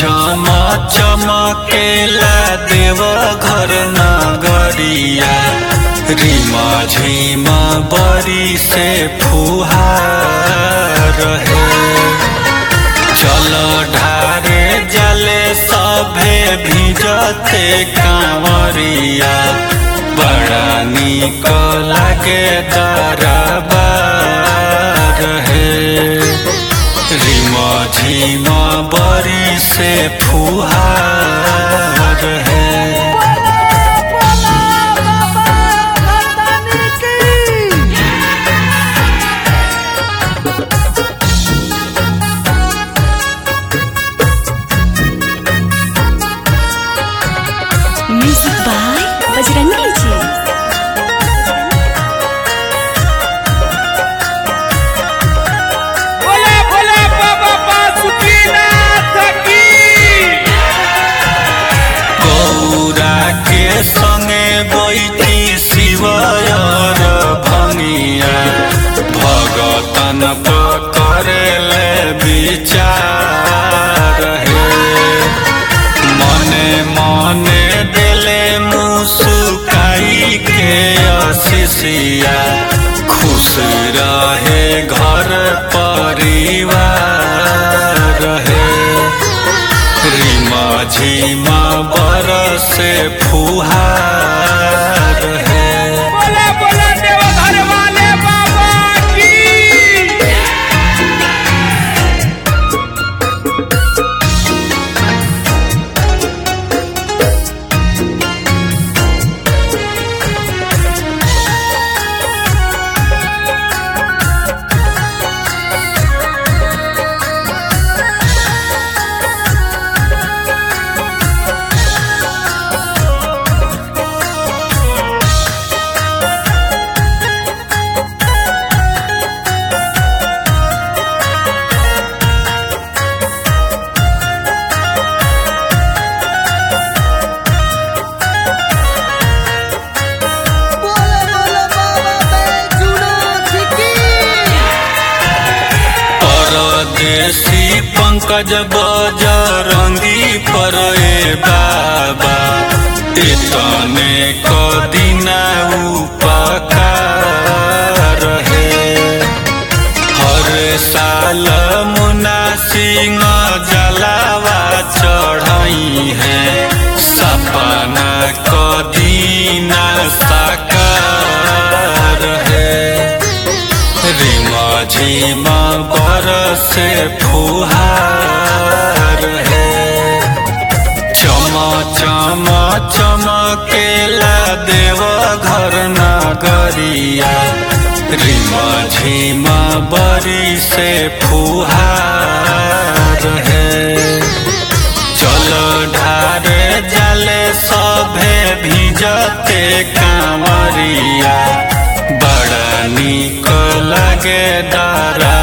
छम चमकेला देव घर नगरिया रिमा झिमा बरी से फुहार रहे। चल ढारे जले सभे भिजते कांवरिया बड़ा निक लागे दरबार रहे। रिमा झिमा बरी से फुहार है। म्यूजिक बाय बजरंगी जी। संगे बैठी शिवयर भंगिया भगतन पकड़ले विचार है। मने मने दिले मुस्काई के आशीषिया खुश रहे घर परिवार रहे। रिमा झिमा बरसे फुहार है। बोला बोला देवघर वाले बाबा की। देसी पंकज बजरंगी पर बाबा इतने कदिना उपकार है। हर साल मुन्ना सिंह जलावा चढ़ाई है सपना कदिना साकार है। रिमा झिमा बरसे फुहार है। चम चम चमकेला देव घर नगरिया रिमा झिमा बरी से फुहार है। चल ढारे जले सभे भिजते कांवरिया बड़ा निक लागे दारा